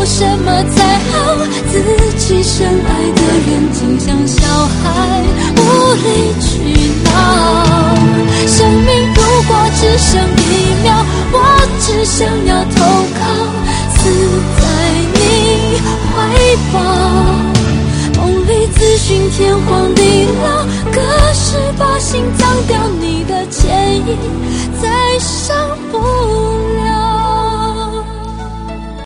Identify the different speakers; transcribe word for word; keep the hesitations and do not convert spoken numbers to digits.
Speaker 1: 做什么才好？自己深爱的人竟像小孩无理取闹。生命如果只剩一秒，我只想要投靠，死在你怀抱。梦里自寻天荒地老，可是把心脏掉，你的歉意再伤不